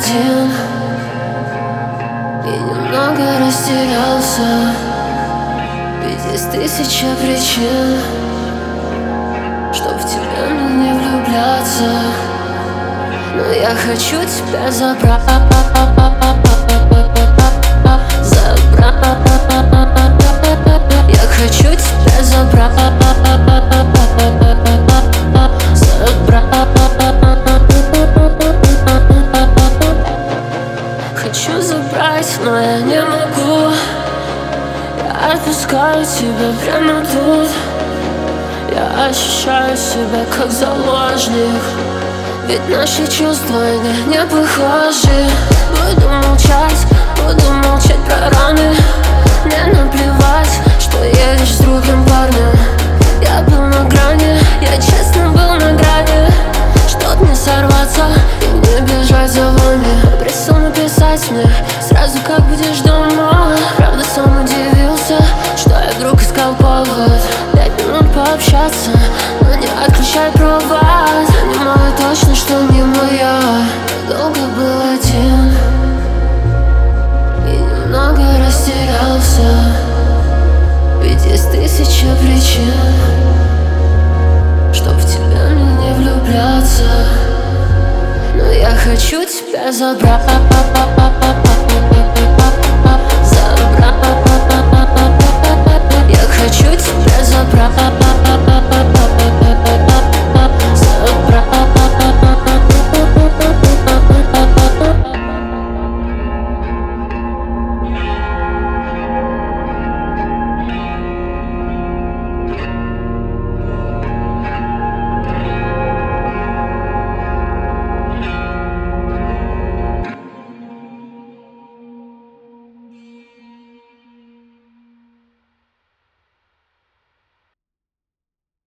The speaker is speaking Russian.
один и немного растерялся, ведь есть тысяча причин, чтоб в тебя мне не влюбляться. Но я хочу тебя забрать. Я хочу тебя забрать. Хочу забрать, но я не могу. Я отпускаю тебя прямо тут. Я ощущаю себя как заложник, ведь наши чувства не похожи. Буду молчать про раны. Мне наплевать, что едешь с другим парнем. Я был на грани, я честно был на грани, чтоб не сорваться и не бежать за вами. Попросил написать мне сразу, как будешь дома. Правда, сам удивился, что я вдруг искал повод 5 минут пообщаться, но не отключай провод. Понимаю точно, что не моя. Я долго был один и немного растерялся, ведь есть тысяча причин, чтоб в тебя мне не влюбляться. Но я хочу тебя забрать.